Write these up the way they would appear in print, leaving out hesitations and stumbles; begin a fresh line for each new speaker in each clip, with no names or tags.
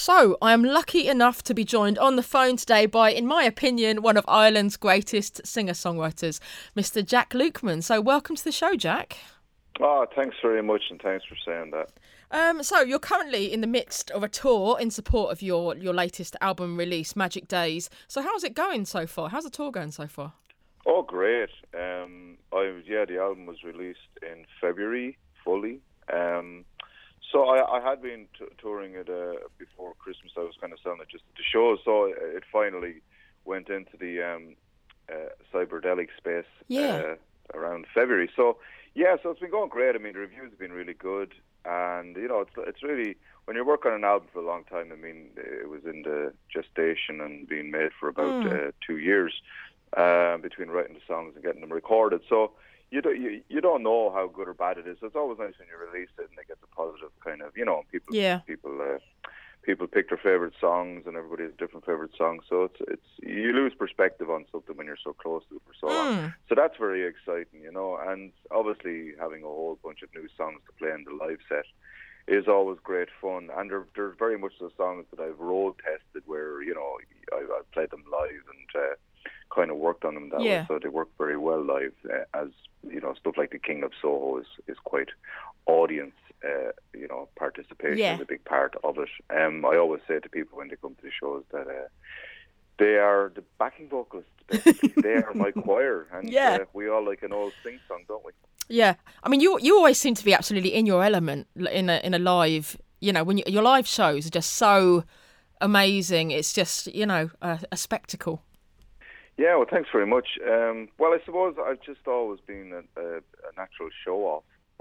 So, I am lucky enough to be joined on the phone today by, in my opinion, one of Ireland's greatest singer-songwriters, Mr. Jack Lukeman. So, welcome to the show, Jack.
Oh, thanks very much, and thanks for saying that.
So, you're currently in the midst of a tour in support of your latest album release, Magic Days. So, how's it going so far? How's the tour going so far?
Oh, great. The album was released in February, fully. So I had been touring it before Christmas. I was kind of selling it just at the shows. So it finally went into the Cyberdelic space around February. So it's been going great. I mean, the reviews have been really good. And, you know, it's really, when you work on an album for a long time, I mean, it was in the gestation and being made for about 2 years between writing the songs and getting them recorded. So you don't know how good or bad it is. So it's always nice when you release it and it gets a positive kind of, you know, people pick their favorite songs and everybody has different favorite songs. So it's you lose perspective on something when you're so close to it for so long. So that's very exciting, you know. And obviously having a whole bunch of new songs to play in the live set is always great fun. And they're very much the songs that I've road tested where, you know, I've played them live and kind of worked on them that way, so they work very well live. As you know, stuff like The King of Soho is quite audience, participation is a big part of it. I always say to people when they come to the shows that they are the backing vocalists. Basically. They are my choir, and we all like an old sing song, don't we? Yeah,
I mean, you always seem to be absolutely in your element in a live. You know, when your live shows are just so amazing. It's just, you know, a spectacle.
Yeah, well, thanks very much. Well, I suppose I've just always been a natural show-off.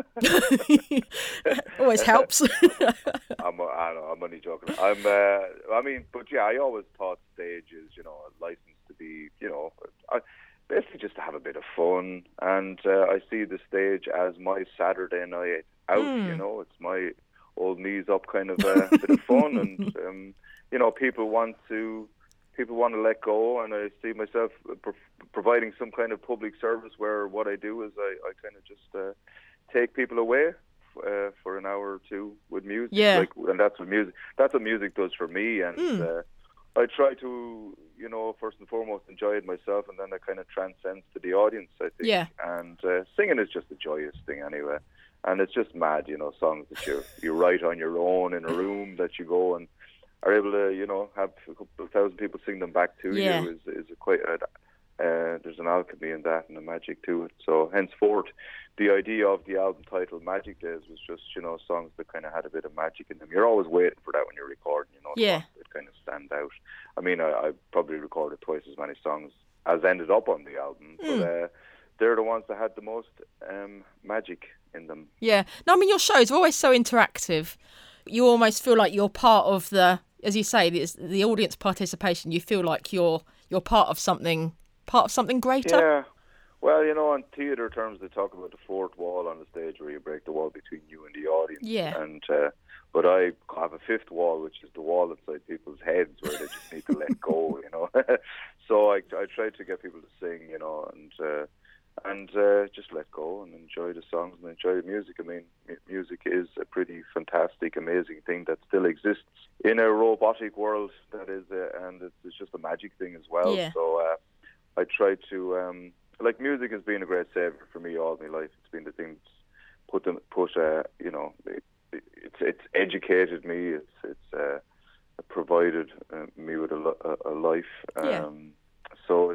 Always helps.
I'm only joking. I always thought stage is, you know, a license to be, you know, basically just to have a bit of fun. And I see the stage as my Saturday night out, you know. It's my old knees up kind of bit of fun. And, you know, people want to let go, and I see myself providing some kind of public service where what I do is I kind of just take people away for an hour or two with music. And that's what music does for me. And I try to, you know, first and foremost enjoy it myself, and then that kind of transcends to the audience, I think. Yeah. And singing is just a joyous thing anyway. And it's just mad, you know, songs that you write on your own in a room that you go and are able to, you know, have a couple of thousand people sing them back to you is quite there's an alchemy in that and a magic to it. So henceforth, the idea of the album title Magic Days was just, you know, songs that kind of had a bit of magic in them. You're always waiting for that when you're recording, you know, it kind of stand out. I mean, I probably recorded twice as many songs as ended up on the album, but they're the ones that had the most magic in them. Yeah.
No, I mean, your shows are always so interactive. You almost feel like you're part of the, as you say, the audience participation. You feel like you're part of something greater.
Yeah. Well, you know, in theatre terms, they talk about the fourth wall on the stage where you break the wall between you and the audience. Yeah. And but I have a fifth wall, which is the wall inside people's heads where they just need to let go, you know. So I try to get people to sing, you know, and just let go and enjoy the songs and enjoy the music. I mean, music is a pretty fantastic, amazing thing that still exists in a robotic world that is, and it's just a magic thing as well. Yeah. So I try to, like, music has been a great savior for me all my life. It's been the thing that's you know, it's educated me. It's provided me with a life. So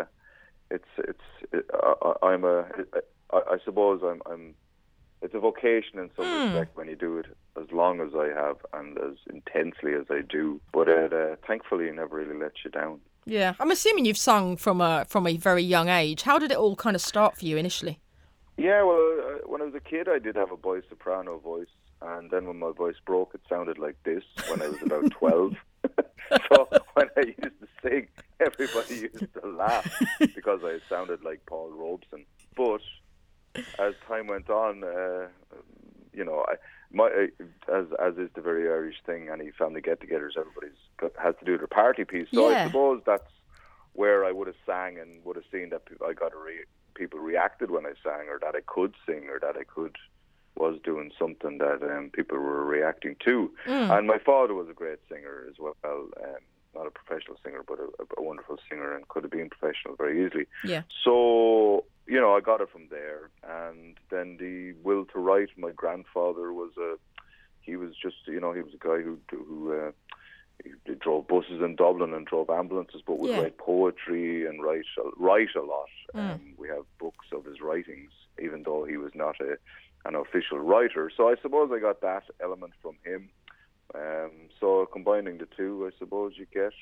I suppose it's a vocation in some respect when you do it as long as I have and as intensely as I do. But thankfully, it never really lets you down.
Yeah, I'm assuming you've sung from a very young age. How did it all kind of start for you initially?
Yeah, well, when I was a kid, I did have a boy soprano voice, and then when my voice broke, it sounded like this when I was about 12. So when I used to sing, everybody used to laugh because I sounded like Paul Robeson. But as time went on, you know, as is the very Irish thing, any family get-togethers, everybody's has to do their party piece. So I suppose that's where I would have sang and would have seen that people reacted when I sang, or that I could sing, or that I could was doing something that people were reacting to. And my father was a great singer as well. Not a professional singer, but a wonderful singer, and could have been professional very easily.
Yeah.
So, I got it from there. And then the will to write, my grandfather he was a guy who he drove buses in Dublin and drove ambulances, but would write poetry and write a lot. We have books of his writings, even though he was not an official writer. So I suppose I got that element from him. So combining the two, I suppose you get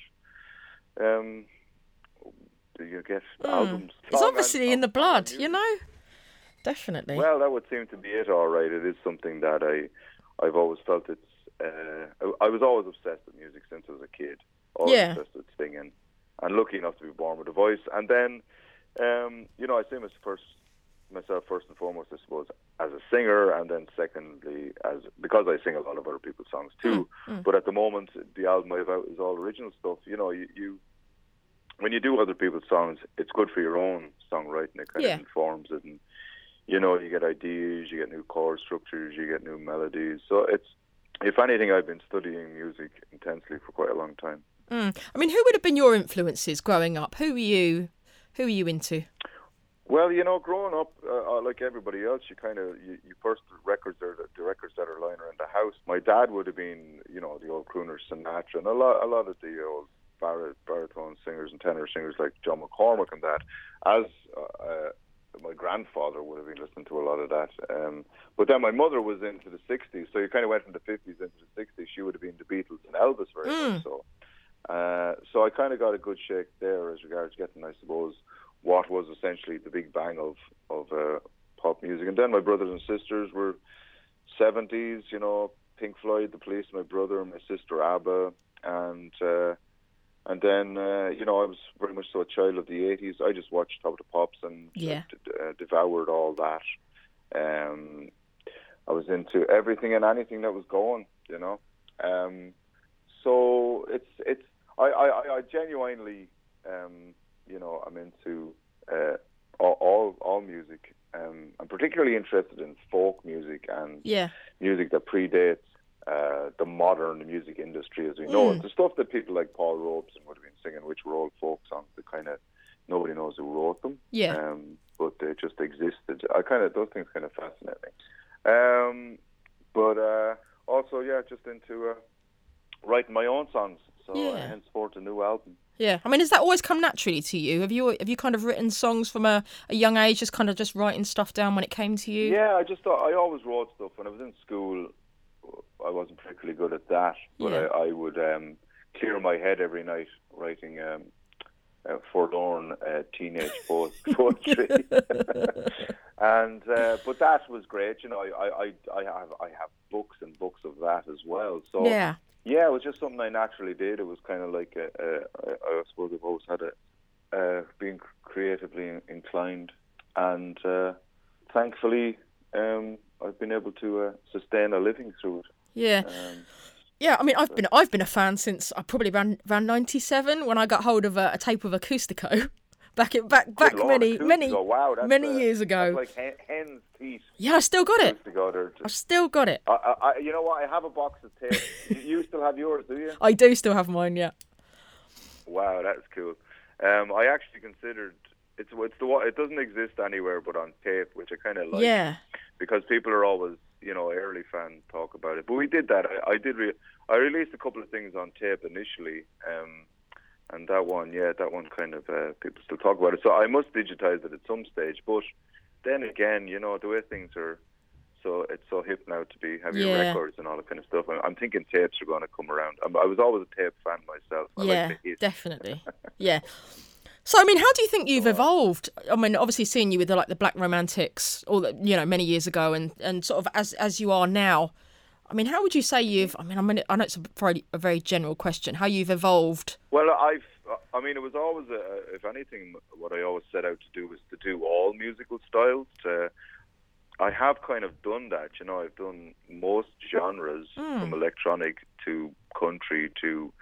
albums.
It's obviously in the blood, Definitely.
Well, that would seem to be it. All right, it is something that I've always felt it's. I was always obsessed with music since I was a kid. Always obsessed with singing, and lucky enough to be born with a voice. And then, I see myself first and foremost, I suppose, as a singer, and then secondly, because I sing a lot of other people's songs too. But at the moment, the album I have out is all original stuff. You when you do other people's songs, it's good for your own songwriting. It kind of informs it, and you get ideas, you get new chord structures, you get new melodies. So it's, if anything, I've been studying music intensely for quite a long time.
I mean, who would have been your influences growing up? Who were you into?
Well, growing up, like everybody else, you first the records that are lying around the house. My dad would have been, the old crooner Sinatra, and a lot of the old baritone singers and tenor singers like John McCormack and that. As my grandfather would have been listening to a lot of that. But then my mother was into the 60s, so you kind of went from the 50s into the 60s. She would have been the Beatles and Elvis very much so. So I kind of got a good shake there as regards getting, I suppose, what was essentially the big bang of pop music. And then my brothers and sisters were 70s, Pink Floyd, The Police, my brother, my sister ABBA, and then, I was very much so a child of the 80s. I just watched Top of the Pops and devoured all that. I was into everything and anything that was going, So I genuinely, I'm into all music. I'm particularly interested in folk music and music that predates the modern music industry as we know it. The stuff that people like Paul Robeson would have been singing, which were old folk songs that kind of nobody knows who wrote them. But they just existed. Those things kind of fascinate me. But also, just into writing my own songs. So henceforth a new album.
Yeah, I mean, has that always come naturally to you? Have you kind of written songs from a young age, just writing stuff down when it came to you?
Yeah, I always wrote stuff. When I was in school, I wasn't particularly good at that, but I would clear my head every night writing forlorn teenage poetry. And but that was great. I have books and books of that as well. So yeah, it was just something I naturally did. It was kind of like I suppose I've always had being creatively inclined, and thankfully I've been able to sustain a living through it.
Yeah. I mean, I've been a fan since probably around '97 when I got hold of a tape of Acoustico back many years ago.
That's like hen's teeth.
Yeah, I still got it. I've still got it.
You know what? I have a box of tapes. You still have yours, do you?
I do still have mine. Yeah.
Wow, that's cool. I actually considered it doesn't exist anywhere but on tape, which I kind of like.
Yeah. Because
people are always, early fans talk about it. But we did that. I released a couple of things on tape initially, and that one kind of people still talk about it. So I must digitize it at some stage. But then again, the way things are, so it's so hip now to be having records and all that kind of stuff. I'm thinking tapes are going to come around. I was always a tape fan myself. I like the hits.
Definitely. Yeah. So, I mean, how do you think you've evolved? I mean, obviously seeing you with the Black Romantics, many years ago, and sort of as you are now. I mean, how would you say you've? I know it's a very general question. How you've evolved?
Well, it was always, if anything, what I always set out to do was to do all musical styles. I have kind of done that. I've done most genres, from electronic to country to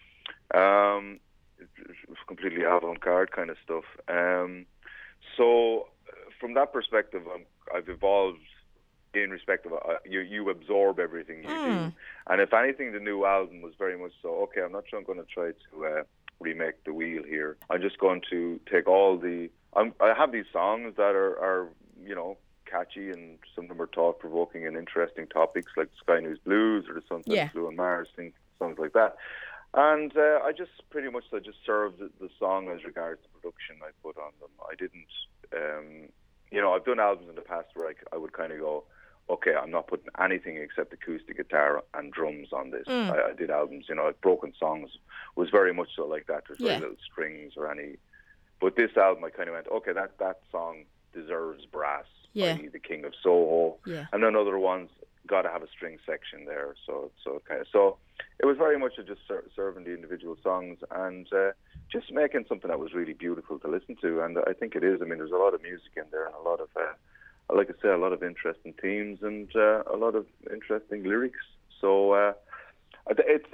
completely avant-garde kind of stuff. So from that perspective, I've evolved in respect of you absorb everything you do. And if anything, the new album was very much so. Okay, I'm not sure I'm going to try to remake the wheel here. I'm just going to take all the. I have these songs that are catchy, and some of them are thought-provoking and interesting topics, like Sky News Blues or the Sunset Blue on Mars, songs like that. And I just served the song as regards the production I put on them. I didn't, I've done albums in the past where I would kind of go, okay, I'm not putting anything except acoustic guitar and drums on this. I did albums, Broken Songs was very much so like that. There's very little strings or any. But this album, I kind of went, okay, that song deserves brass, i.e. the King of Soho. Yeah. And then other ones got to have a string section there. So it was very much just serving the individual songs and just making something that was really beautiful to listen to. And I think it is. I mean, there's a lot of music in there and a lot of, like I say, a lot of interesting themes and a lot of interesting lyrics. So it's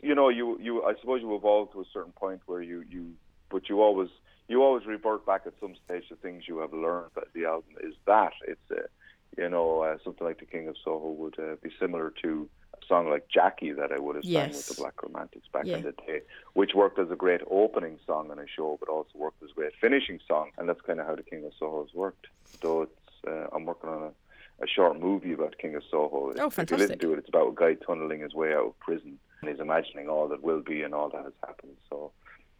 I suppose you evolve to a certain point where you always revert back at some stage to things you have learned. That the album is that it's something like the King of Soho would be similar to a song like Jackie that I would have sang with the Black Romantics back in the day, which worked as a great opening song on a show, but also worked as a great finishing song, and that's kind of how the King of Soho has worked. So I'm working on a short movie about King of Soho.
Oh, fantastic!
If you listen to it, it's about a guy tunneling his way out of prison, and he's imagining all that will be and all that has happened. So,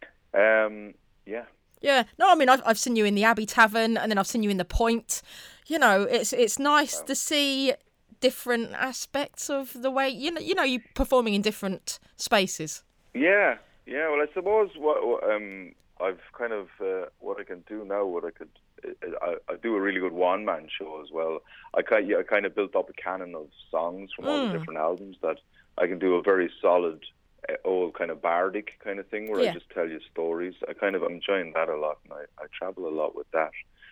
yeah.
Yeah, no, I mean, I've seen you in the Abbey Tavern, and then I've seen you in the Point. It's nice to see different aspects of the way you performing in different spaces. Yeah.
Well, I suppose what I've kind of what I can do now. I do a really good one-man show as well. I kind of built up a canon of songs from all the different albums that I can do a very solid. Old kind of bardic kind of thing where I just tell you stories. I'm enjoying that a lot, and I travel a lot with that.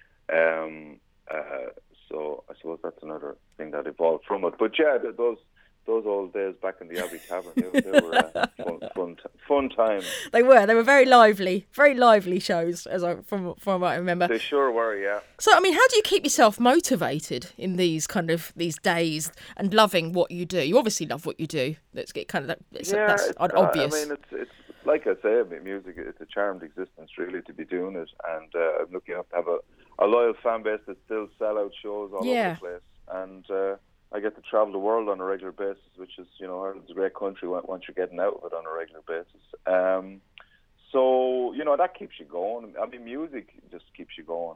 So I suppose that's another thing that evolved from it. But yeah, those old days back in the Abbey Tavern, they were fun times.
They were very lively shows, from what I remember.
They sure were, yeah.
So, I mean, how do you keep yourself motivated in these days and loving what you do? You obviously love what you do. That's obvious.
I mean, it's like I say, music, it's a charmed existence really to be doing it, and I'm lucky enough to have a loyal fan base that still sell out shows all over the place, and I get to travel the world on a regular basis, which is, Ireland's a great country once you're getting out of it on a regular basis. So, that keeps you going. I mean, music just keeps you going.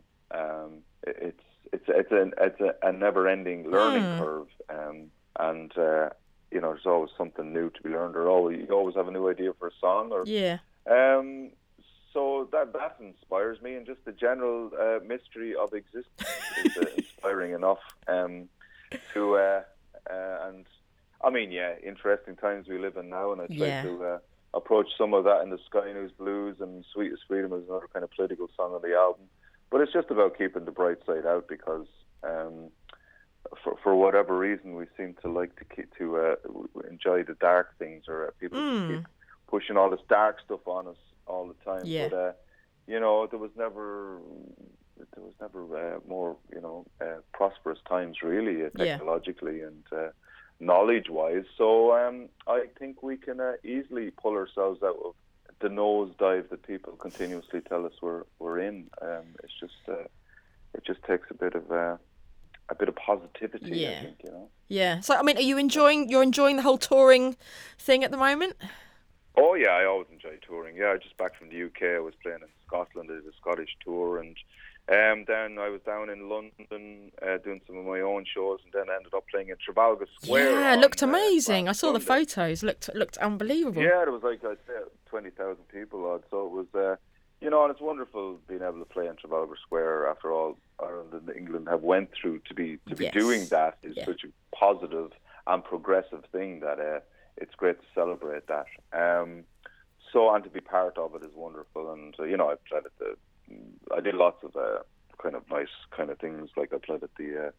It's a never-ending learning curve, and there's always something new to be learned, or you always have a new idea for a song, so that inspires me, and just the general mystery of existence is inspiring enough. And I mean, interesting times we live in now, and I try to approach some of that in the Sky News Blues, and Sweetest Freedom is another kind of political song on the album. But it's just about keeping the bright side out, because for whatever reason we seem to like to enjoy the dark things, or people keep pushing all this dark stuff on us all the time.
Yeah.
But there was never more prosperous times really, technologically and knowledge-wise. So I think we can easily pull ourselves out of the nosedive that people continuously tell us we're in. It's just it just takes a bit of positivity. I think,
Yeah. So I mean, you're enjoying the whole touring thing at the moment?
Oh yeah, I always enjoy touring. Yeah, just back from the UK. I was playing in Scotland. I did a Scottish tour, and then I was down in London doing some of my own shows, and then ended up playing in Trafalgar Square.
Yeah, it looked amazing. I saw the photos. Looked unbelievable.
Yeah, there was I'd say 20,000 people odd. So it was, and it's wonderful being able to play in Trafalgar Square after all Ireland and England have went through. To be doing that is such a positive and progressive thing that it's great to celebrate that. And to be part of it is wonderful. And I've played at I did lots of kind of nice kind of things. Like I played at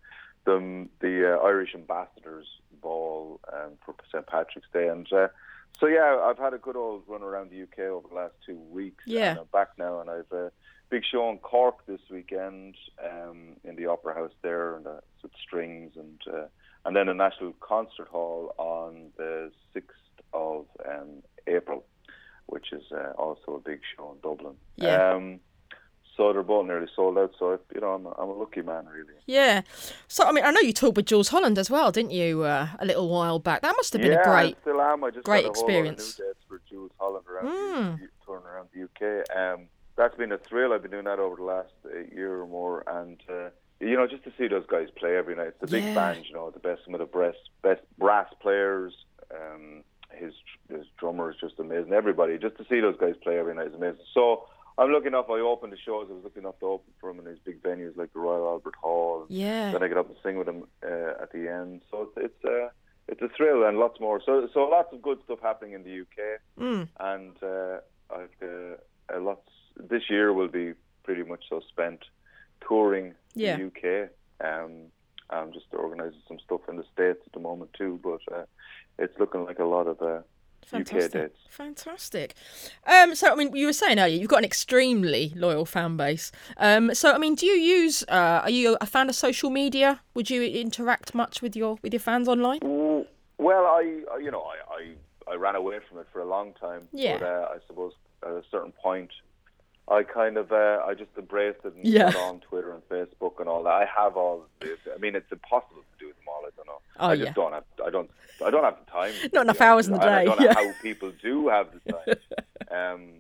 the Irish Ambassadors Ball for St. Patrick's Day, and So yeah, I've had a good old run around the UK over the last 2 weeks.
Yeah.
And I'm back now, and I've a big show in Cork this weekend, in the Opera House there, and with strings, and then a National Concert Hall on the 6th of April, which is also a big show in Dublin.
Yeah.
So they're both nearly sold out. So I'm a lucky man, really.
Yeah. So I mean, I know you toured with Jules Holland as well, didn't you? A little while back. That must have been a great,
I still am. I just
great
got a
experience.
whole lot of new dates for Jules Holland touring around the UK. That's been a thrill. I've been doing that over the last year or more, and just to see those guys play every night. It's the big band, some of the best brass players. His drummer is just amazing. Everybody, just to see those guys play every night is amazing. So I'm lucky enough. I opened the shows. I was lucky enough to open for him in these big venues like the Royal Albert Hall.
Yeah.
Then I get up and sing with him at the end. So it's a thrill and lots more. So lots of good stuff happening in the UK. And I've lots. This year will be pretty much so spent touring the UK. I'm just organising some stuff in the States at the moment too, but it's looking like a lot of UK dates.
Fantastic. So, I mean, you were saying earlier, you've got an extremely loyal fan base. So, I mean, do you use, are you a fan of social media? Would you interact much with your fans online?
Well, I ran away from it for a long time.
Yeah.
But I suppose at a certain point, I kind of, I just embraced it and got on Twitter and Facebook and all that. I have all this. I mean, it's impossible to do them all. I don't know. I just don't have the time.
Not enough hours in the day.
I don't know how people do have the time.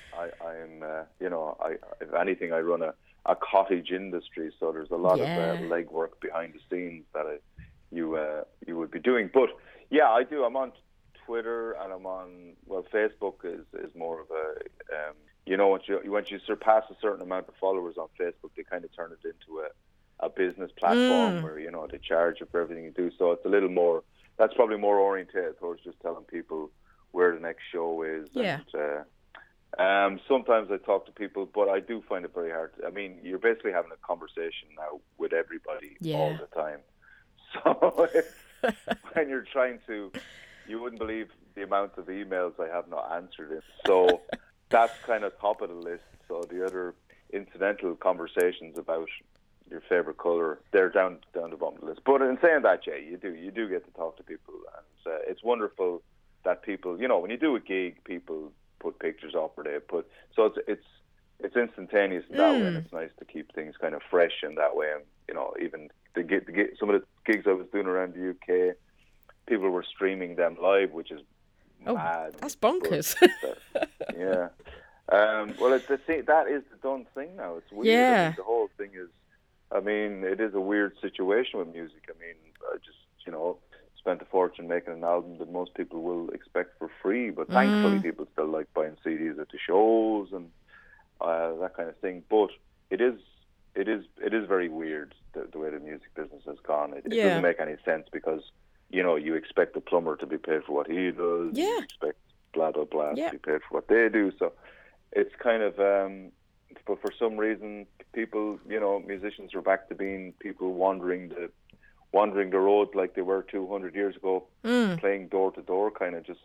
If anything, I run a cottage industry, so there's a lot of legwork behind the scenes that you would be doing. But yeah, I do. I'm on Twitter and I'm on. Well, Facebook is more of a. Once you surpass a certain amount of followers on Facebook, they kind of turn it into a business platform where they charge you for everything you do. So it's a little more. That's probably more oriented towards just telling people where the next show is.
Yeah.
And, sometimes I talk to people, but I do find it very hard. I mean, you're basically having a conversation now with everybody all the time. So when you're trying to, you wouldn't believe the amount of emails I have not answered it. So that's kind of top of the list. So the other incidental conversations about your favorite color, they're down the bottom of the list. But in saying that, Jay, you do get to talk to people, and it's wonderful that people, when you do a gig, people put pictures up, or they put. So it's instantaneous in that way, and it's nice to keep things kind of fresh in that way. And even some of the gigs I was doing around the UK, people were streaming them live, which is mad.
That's bonkers.
Yeah. Well, that is the done thing now. It's weird.
Yeah.
I mean, the whole thing is. I mean, it is a weird situation with music. I mean, I just spent a fortune making an album that most people will expect for free, but thankfully people still like buying CDs at the shows and that kind of thing. But it is very weird the way the music business has gone. It doesn't make any sense because you expect the plumber to be paid for what he does.
Yeah.
You expect blah blah blah to be paid for what they do. So it's kind of. But for some reason, people, musicians are back to being people wandering the road like they were 200 years ago, playing door to door. Kind of it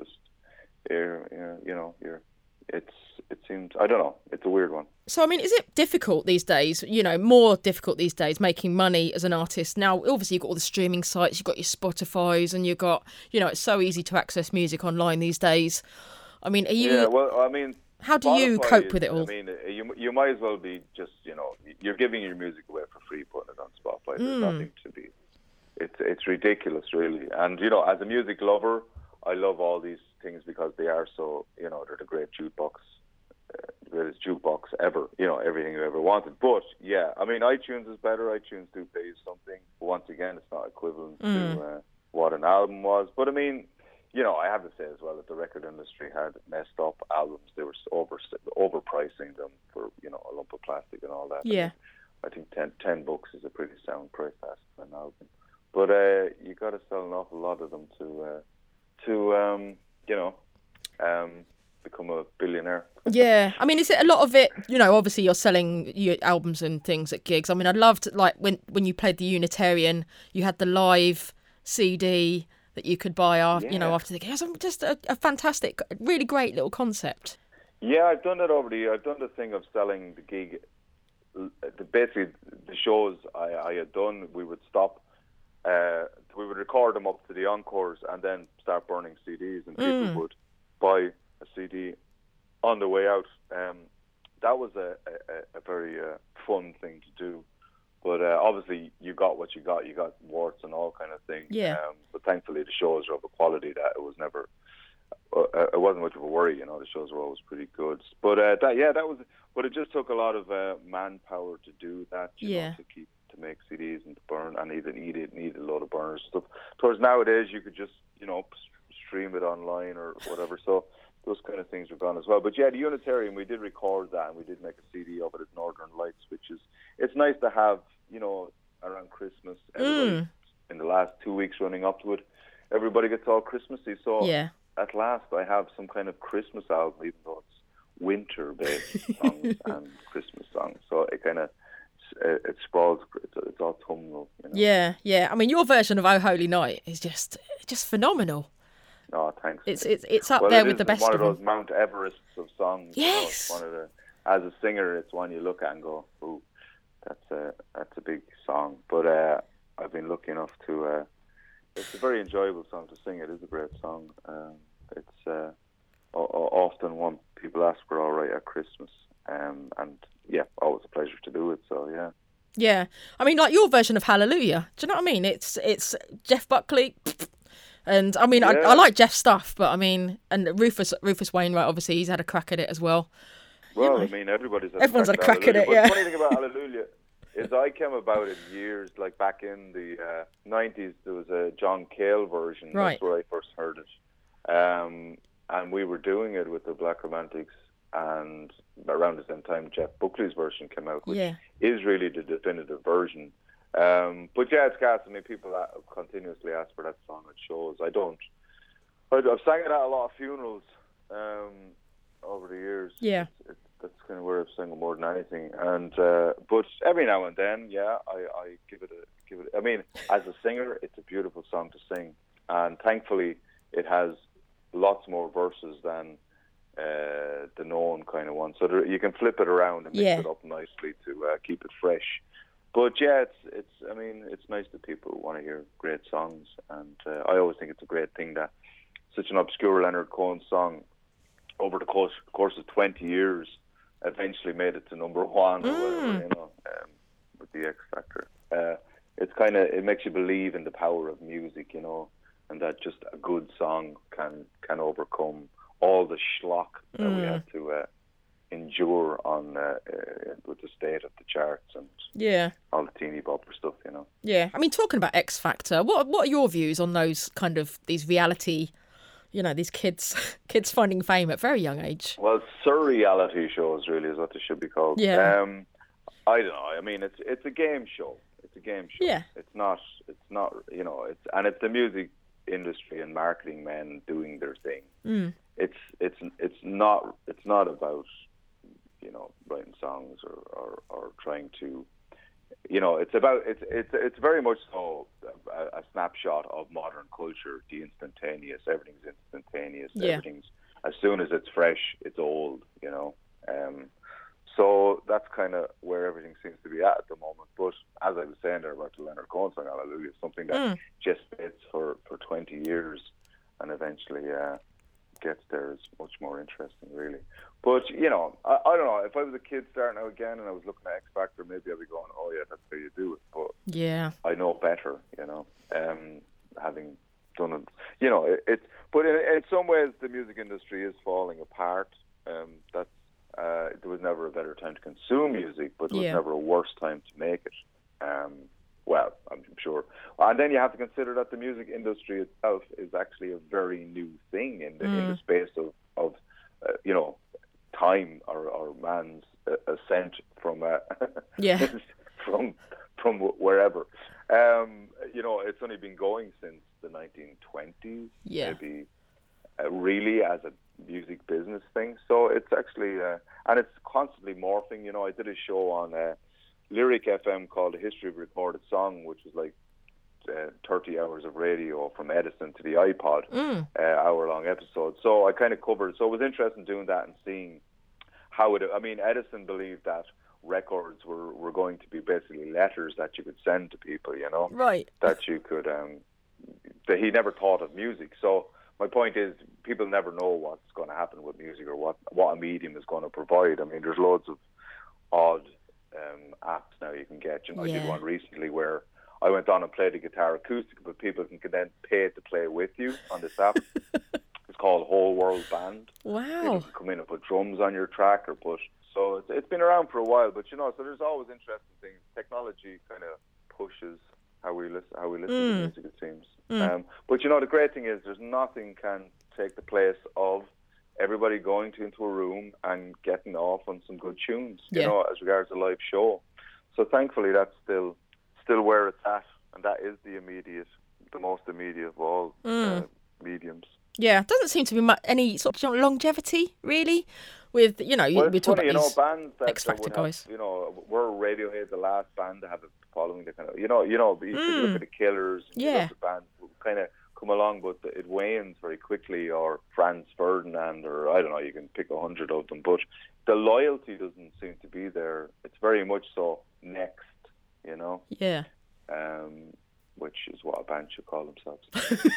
seems, I don't know, it's a weird one.
So, I mean, is it difficult these days, more difficult these days, making money as an artist? Now, obviously, you've got all the streaming sites, you've got your Spotifys, and you've got, it's so easy to access music online these days. I mean, are you...
Yeah, well, I mean...
How do you cope with it all?
I mean, you might as well be just, you're giving your music away for free, putting it on Spotify. There's nothing to be... It's ridiculous, really. And, as a music lover, I love all these things because they are so, they're the great jukebox, greatest jukebox ever, everything you ever wanted. But, yeah, I mean, iTunes is better. iTunes do pay you something. But once again, it's not equivalent to what an album was. But, I mean... I have to say as well that the record industry had messed up albums. They were overpricing them for, a lump of plastic and all that.
Yeah.
I think 10 bucks is a pretty sound price for an album. But you got to sell an awful lot of them to become a billionaire.
Yeah. I mean, is it a lot of it, obviously you're selling your albums and things at gigs. I mean, I loved, like, when you played the Unitarian, you had the live CD that you could buy after,
Yeah.
after the gig. It's just a fantastic, really great little concept.
Yeah, I've done that over the year. I've done the thing of selling the gig. Basically, the shows I had done, we would stop. We would record them up to the encores and then start burning CDs, and people would buy a CD on the way out. That was a very fun thing to do. But obviously, you got what you got. You got warts and all kind of things.
Yeah.
But thankfully, the shows are of a quality that it was never. It wasn't much of a worry. The shows were always pretty good. But that was. But it just took a lot of manpower to do that. You know, to make CDs and to burn, and even needed a lot of burners and stuff. Towards nowadays, you could just stream it online or whatever. So those kind of things are gone as well. But yeah, the Unitarian, we did record that, and we did make a CD of it at Northern Lights, which is, it's nice to have, around Christmas. Everybody, in the last 2 weeks running up to it, everybody gets all Christmassy. So at last I have some kind of Christmas album, even though it's winter-based songs and Christmas songs. So it kind of, it sprawls, it's autumnal.
Yeah. I mean, your version of Oh Holy Night is just phenomenal.
Oh, thanks.
It's up there with the best of them.
It's one of those Mount Everests of songs.
Yes.
It's one of the, as a singer, it's one you look at and go, "Ooh, that's a big song." But I've been lucky enough to. It's a very enjoyable song to sing. It is a great song. It's often one people ask for all right at Christmas, and always a pleasure to do it. So yeah.
Yeah, I mean, like your version of Hallelujah. Do you know what I mean? It's Jeff Buckley. And I mean, I like Jeff's stuff, but I mean, and Rufus Wainwright, obviously, he's had a crack at it as well.
Well, I mean, everyone's had a crack
at it.
Yeah. The funny thing about Hallelujah is I came about it years, like back in the 90s. There was a John Cale version.
Right.
That's where I first heard it, and we were doing it with the Black Romantics. And around the same time, Jeff Buckley's version came out, which is really the definitive version. But yeah, it's gas. I mean, people continuously ask for that song at shows. I've sang it at a lot of funerals over the years.
Yeah,
that's kind of where I've sung it more than anything. And but every now and then, I give it. I mean, as a singer, it's a beautiful song to sing, and thankfully, it has lots more verses than the known kind of one. So you can flip it around and mix it up nicely to keep it fresh. But yeah, it's nice that people want to hear great songs, and I always think it's a great thing that such an obscure Leonard Cohen song, over the course of 20 years, eventually made it to number one or whatever, with the X Factor. It makes you believe in the power of music, and that just a good song can overcome all the schlock that we have to endure on with the state of the charts and all the teeny bopper stuff,
Yeah, I mean, talking about X Factor, what are your views on those kind of these reality, these kids finding fame at very young age?
Well, surreality shows really is what they should be called.
Yeah.
I don't know. I mean, it's a game show. It's a game show.
Yeah.
It's not. It's the music industry and marketing men doing their thing. It's not about writing songs or trying to it's very much so a snapshot of modern culture. The instantaneous, everything's instantaneous. Everything's, as soon as it's fresh, it's old. So that's kind of where everything seems to be at the moment. But as I was saying there about the Leonard Cohen song Hallelujah, something that just fits for 20 years and eventually gets there is much more interesting, really. But, I don't know. If I was a kid starting out again and I was looking at X Factor, maybe I'd be going, oh, yeah, that's how you do it. But I know better, having done it. But in some ways, the music industry is falling apart. There was never a better time to consume music, but there was never a worse time to make it. Well, I'm sure. And then you have to consider that the music industry itself is actually a very new thing in the space of time or man's ascent from from wherever. It's only been going since the 1920s, maybe really as a music business thing. So it's actually and it's constantly morphing. I did a show on Lyric FM called The History of Recorded Song, which was like 30 hours of radio from Edison to the iPod, hour-long episodes. So I kind of covered. So it was interesting doing that and seeing how it. I mean, Edison believed that records were going to be basically letters that you could send to people. You know,
right?
That you could. That he never thought of music. So my point is, people never know what's going to happen with music or what a medium is going to provide. I mean, there's loads of odd apps now you can get. You know, I did one recently where I went on and played the guitar acoustic, but people can then pay to play with you on this app. It's called Whole World Band.
Wow.
People can come in and put drums on your track or put. So it's been around for a while, but you know, so there's always interesting things. Technology kind of pushes how we listen to music, it seems. But you know, the great thing is there's nothing can take the place of everybody going into a room and getting off on some good tunes, you know, as regards a live show. So thankfully that's still where it's at, and that is the most immediate of all mediums.
Yeah, it doesn't seem to be any sort of longevity, really, with, you know,
well,
we talk about these
bands that
X Factor guys.
You know, we're Radiohead, the last band to have a following, the kind of, you know, you look at the Killers, you look at bands kind of come along, but it wanes very quickly, or Franz Ferdinand, or I don't know, you can pick 100 of them, but the loyalty doesn't seem to be there. It's very much so next, you know?
Yeah.
Which is what a band should call themselves.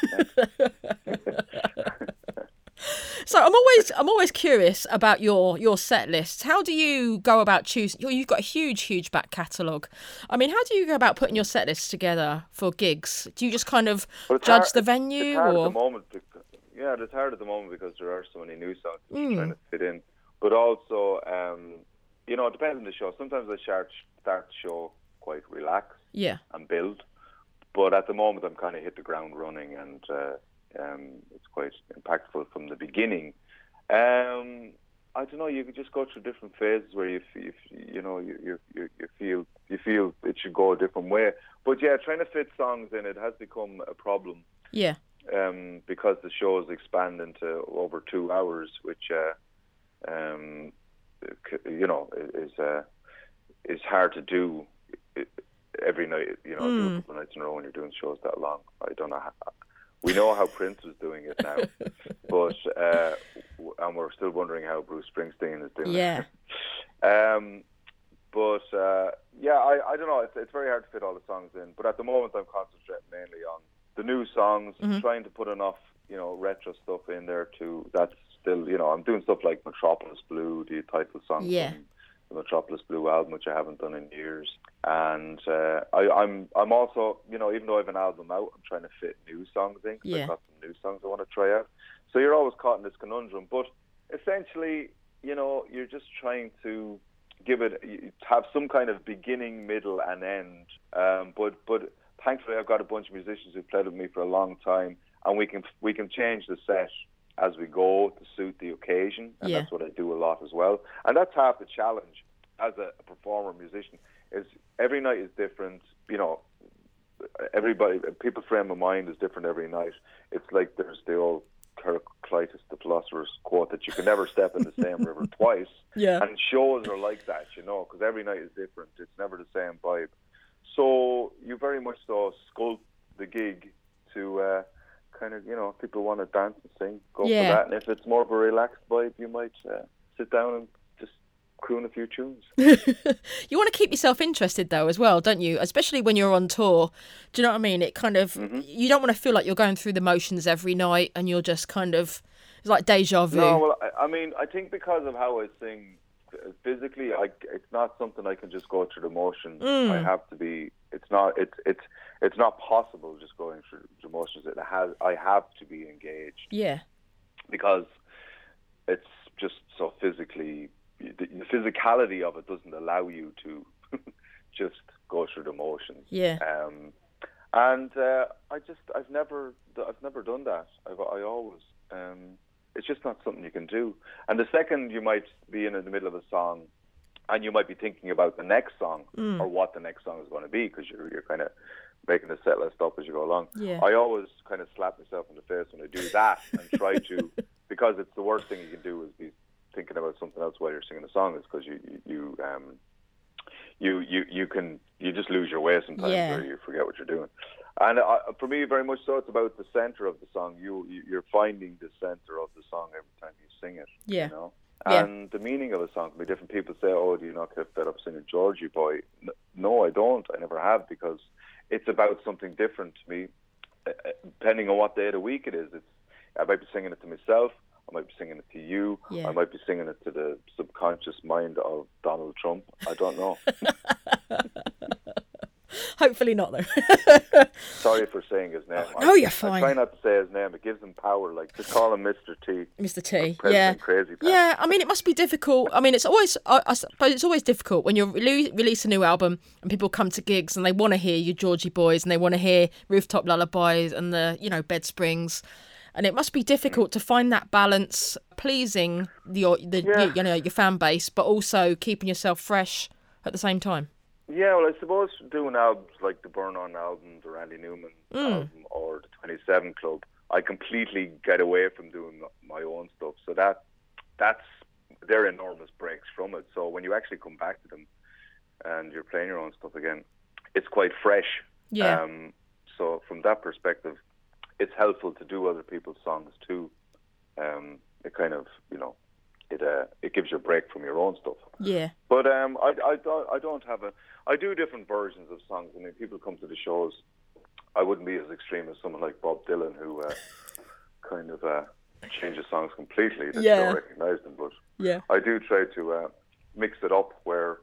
So I'm always curious about your set list. How do you go about choosing? You've got a huge back catalogue. I mean, how do you go about putting your set list together for gigs? Do you just kind of judge the venue?
It's hard at the moment. It's hard at the moment because there are so many new songs that you're trying to fit in. But also, you know, it depends on the show. Sometimes I start the show quite relaxed and build. But at the moment, I'm kind of hit the ground running, and it's quite impactful from the beginning. I don't know. You could just go through different phases where you feel it should go a different way. But yeah, trying to fit songs in, it has become a problem.
Yeah.
Because the shows expand into over 2 hours, which you know is hard to do every night. You know, do a couple of nights in a row when you're doing shows that long. I don't know how. We know how Prince is doing it now, but and we're still wondering how Bruce Springsteen is doing it. But I don't know. It's very hard to fit all the songs in. But at the moment, I'm concentrating mainly on the new songs, trying to put enough, you know, retro stuff in there too. That's still, you know, I'm doing stuff like Metropolis Blue, the title song from the Metropolis Blue album, which I haven't done in years. And I'm also, you know, even though I have an album out, I'm trying to fit new songs in, because I've got some new songs I want to try out. So you're always caught in this conundrum. But essentially, you know, you're just trying to have some kind of beginning, middle, and end. But thankfully, I've got a bunch of musicians who've played with me for a long time, and we can change the set as we go to suit the occasion, and that's what I do a lot as well. And that's half the challenge as a performer musician, is every night is different. You know, people's frame of mind is different every night. It's like there's the old Heraclitus the philosopher's quote that you can never step in the same river twice. Yeah. And shows are like that, you know, because every night is different. It's never the same vibe. So you very much so sculpt the gig to kind of, you know, people want to dance and sing, go for that. And if it's more of a relaxed vibe, you might sit down and just croon a few tunes.
You want to keep yourself interested though as well, don't you? Especially when you're on tour. Do you know what I mean? It kind of, you don't want to feel like you're going through the motions every night and you're just kind of, it's like deja vu.
No, well, I mean, I think because of how I sing physically, it's not something I can just go through the motions. I have to be, it's not possible just going through the motions. I have to be engaged.
Yeah.
Because it's just so physically, the physicality of it doesn't allow you to just go through the motions.
Yeah.
And I've never done that. I always, it's just not something you can do. And the second you might be in the middle of a song, and you might be thinking about the next song or what the next song is going to be, because you're kind of making the set list up as you go along. Yeah. I always kind of slap myself in the face when I do that and try to, because it's the worst thing you can do is be thinking about something else while you're singing a song, is because you just lose your way sometimes, or you forget what you're doing. And for me, very much so, it's about the center of the song. You're finding the center of the song every time you sing it.
Yeah.
You know?
Yeah.
And the meaning of a song can be different. People say, "Oh, do you not get fed up singing Georgie Boy?" No, I don't. I never have, because it's about something different to me, depending on what day of the week it is. I might be singing it to myself. I might be singing it to you.
Yeah.
I might be singing it to the subconscious mind of Donald Trump. I don't know.
Hopefully not, though.
Sorry for saying his name.
No, you're fine.
I try not to say his name. It gives him power. Like, just call him Mr. T.
Mr. T.
President Crazy Pants.
Yeah, I mean, it must be difficult. I mean, it's always, I suppose it's always difficult when you release a new album and people come to gigs and they want to hear your Georgie Boys and they want to hear Rooftop Lullabies and the, Bed Springs. And it must be difficult to find that balance, pleasing your fan base, but also keeping yourself fresh at the same time.
Yeah, well, I suppose doing albums like the Burn On albums or Andy Newman album or the 27 Club, I completely get away from doing my own stuff. So they're enormous breaks from it. So when you actually come back to them and you're playing your own stuff again, it's quite fresh.
Yeah.
So from that perspective, it's helpful to do other people's songs too. It kind of, it gives you a break from your own stuff.
Yeah.
But I don't have I do different versions of songs. I mean, people come to the shows. I wouldn't be as extreme as someone like Bob Dylan, who kind of changes songs completely that you don't recognise them. But I do try to mix it up where,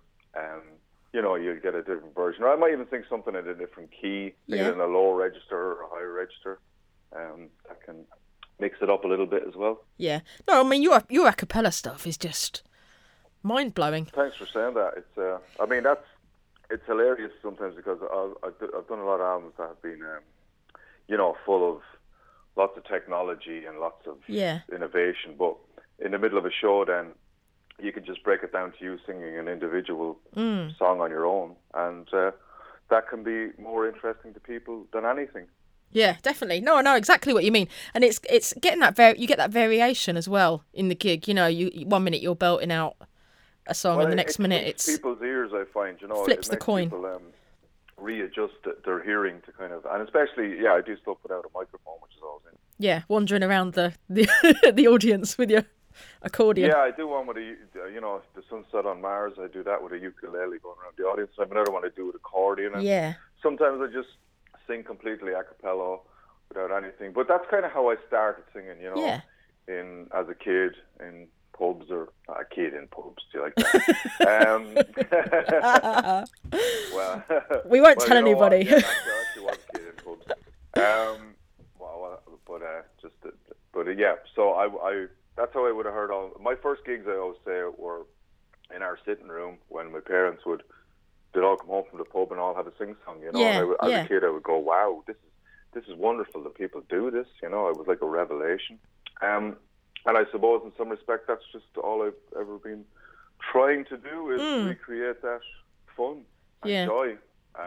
you get a different version. Or I might even sing something in a different key, sing it in a low register or a high register. That can mix it up a little bit as well. Yeah.
No, I mean, your a cappella stuff is just mind-blowing.
Thanks for saying that. It's it's hilarious sometimes, because I've done a lot of albums that have been, full of lots of technology and lots of innovation. But in the middle of a show, then you can just break it down to you singing an individual song on your own, and that can be more interesting to people than anything.
Yeah, definitely. No, I know exactly what you mean, and it's getting that you get that variation as well in the gig. You 1 minute you're belting out a song, and the next minute it's
people's ears. I find
flips the coin.
People readjust their hearing to kind of, and especially I do stuff without a microphone, which is always in.
Yeah, wandering around the the audience with your accordion.
Yeah, I do one with the Sunset on Mars. I do that with a ukulele going around the audience. I have another one I do with accordion. And sometimes I just sing completely a cappella without anything. But that's kind of how I started singing, as a kid in pubs, or a kid in pubs. Do you like that?
We won't tell anybody.
I actually was a kid in pubs. So I that's how I would have heard all my first gigs. I always say were in our sitting room when my parents they'd all come home from the pub and all have a sing song. As a kid, I would go, "Wow, this is wonderful that people do this." It was like a revelation. And I suppose in some respect that's just all I've ever been trying to do, is recreate that fun and joy.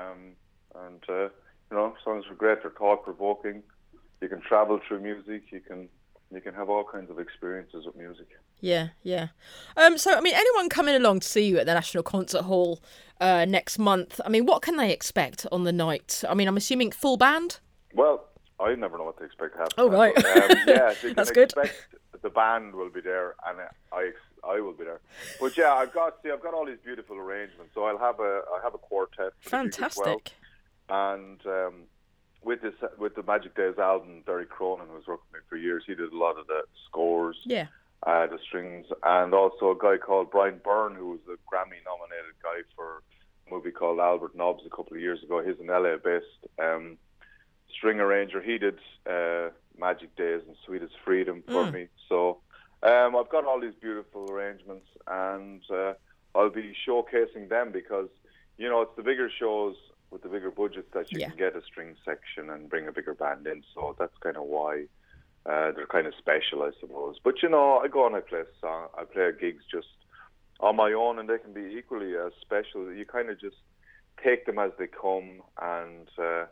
Songs are great. They're thought-provoking. You can travel through music. You can have all kinds of experiences with music.
Yeah. So, I mean, anyone coming along to see you at the National Concert Hall next month, I mean, what can they expect on the night? I mean, I'm assuming full band?
Well, I never know what to expect to happen.
Oh, right.
So
that's good.
The band will be there, and I will be there. But I've got all these beautiful arrangements. So I'll have a quartet.
Fantastic.
And with the Magic Days album, Derek Cronin, who's worked with me for years, he did a lot of the scores, the strings, and also a guy called Brian Byrne, who was a Grammy-nominated guy for a movie called Albert Nobbs a couple of years ago. He's an LA-based string arranger. He did Magic Days and Sweet as Freedom for me. So I've got all these beautiful arrangements, and I'll be showcasing them because, it's the bigger shows with the bigger budgets that you can get a string section and bring a bigger band in. So that's kind of why they're kind of special, I suppose. But, I go and I play a song. I play gigs just on my own, and they can be equally as special. You kind of just take them as they come, and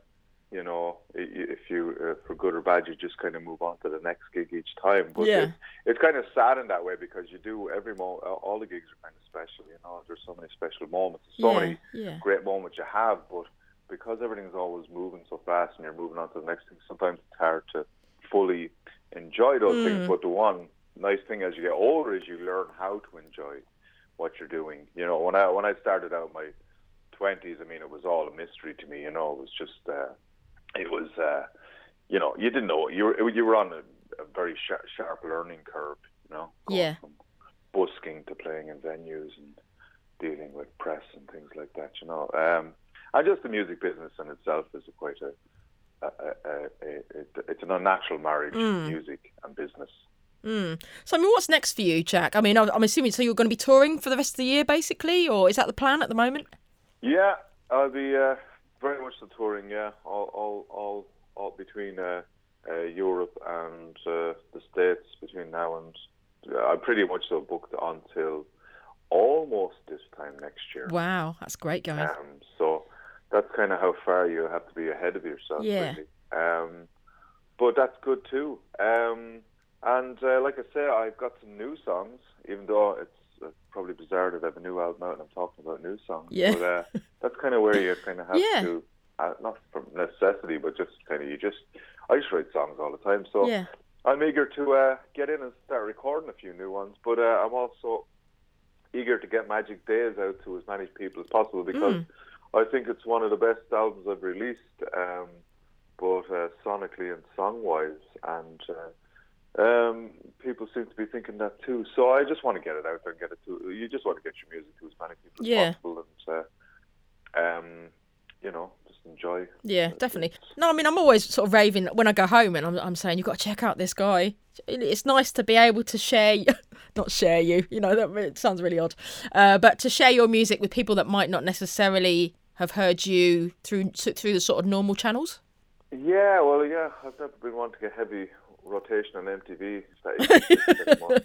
if you for good or bad, you just kind of move on to the next gig each time. But it's kind of sad in that way, because you do all the gigs are kind of special. There's so many special moments, so many great moments you have, but because everything's always moving so fast and you're moving on to the next thing, sometimes it's hard to fully enjoy those things. But the one nice thing as you get older is you learn how to enjoy what you're doing. You know, when I started out my 20s, I mean, it was all a mystery to me. You know, it was just, you know, you didn't know. You were on a very sharp learning curve, you know, going from busking to playing in venues and dealing with press and things like that, you know. And just the music business in itself is it's an unnatural marriage, music and business.
So, I mean, what's next for you, Jack? I mean, I'm assuming, so you're going to be touring for the rest of the year, basically, or is that the plan at the moment?
Yeah, I'll be very much the touring, yeah, all between Europe and the States between now and... I'm pretty much so booked until almost this time next year.
Wow, that's great going.
So that's kind of how far you have to be ahead of yourself, really. But that's good too. And like I say, I've got some new songs, even though it's probably bizarre that I have a new album out and I'm talking about new songs.
Yeah.
But that's kind of where you kind of have to, not from necessity, but just kind of, I just write songs all the time. So I'm eager to get in and start recording a few new ones. But I'm also eager to get Magic Days out to as many people as possible, because I think it's one of the best albums I've released, both sonically and song-wise, and people seem to be thinking that too. So I just want to get it out there and get it to... You just want to get your music to as many people as possible, and you know, just enjoy.
Yeah, definitely. No, I mean, I'm always sort of raving when I go home, and I'm saying, you've got to check out this guy. It's nice to be able to share, not share you, you know, it sounds really odd, but to share your music with people that might not necessarily have heard you through the sort of normal channels.
Yeah, well, I've never been one to get heavy rotation on MTV anymore.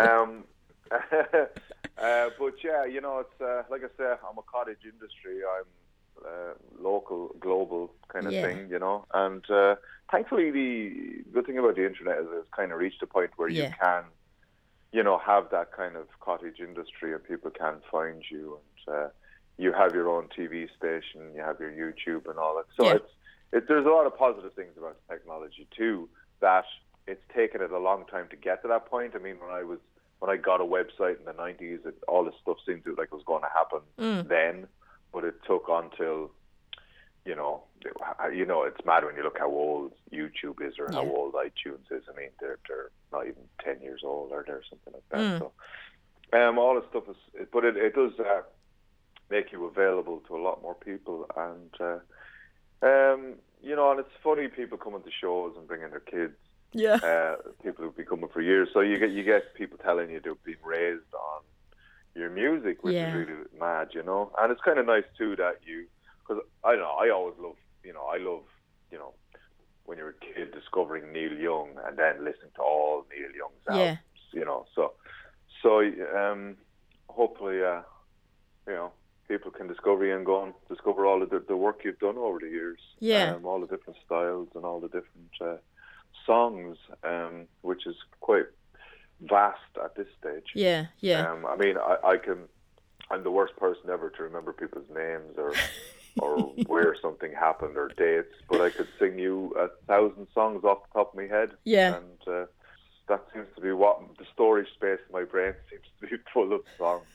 But yeah, you know, it's like I say, I'm a cottage industry. I'm local, global kind of thing, you know. And thankfully, the good thing about the internet is it's kind of reached a point where you can, you know, have that kind of cottage industry, and people can find you, and you have your own TV station, you have your YouTube and all that. So there's a lot of positive things about technology too, that it's taken it a long time to get to that point. I mean, when I got a website in the 90s, all this stuff seemed to like it was going to happen then. But it took until, you know, it's mad when you look how old YouTube is or how old iTunes is. I mean, they're not even 10 years old or something like that. So, all this stuff is, but it does make you available to a lot more people, and you know, and it's funny, people coming to shows and bringing their kids. Yeah. People who've been coming for years. So you get people telling you they've been raised on your music, which is really mad, you know. And it's kind of nice too that because I don't know, I always love, you know, when you're a kid discovering Neil Young and then listening to all Neil Young's albums, you know. So hopefully, you know, people can discover you and go and discover all of the work you've done over the years. Yeah. All the different styles and all the different songs, which is quite vast at this stage. Yeah. I mean, I'm the worst person ever to remember people's names or where something happened or dates, but I could sing you 1,000 songs off the top of my head. Yeah. And that seems to be what the storage space in my brain seems to be full of songs.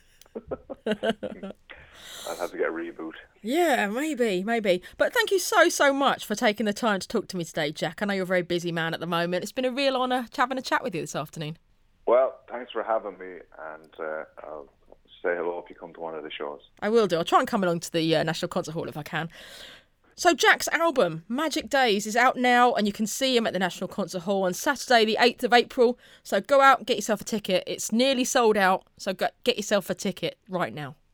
I'll have to get a reboot.
Yeah, maybe. But thank you so much for taking the time to talk to me today, Jack. I know you're a very busy man at the moment. It's been a real honour having a chat with you this afternoon.
Well, thanks for having me, and I'll say hello if you come to one of the shows.
I will do. I'll try and come along to the National Concert Hall if I can. So Jack's album, Magic Days, is out now, and you can see him at the National Concert Hall on Saturday, the 8th of April. So go out and get yourself a ticket. It's nearly sold out, so get yourself a ticket right now.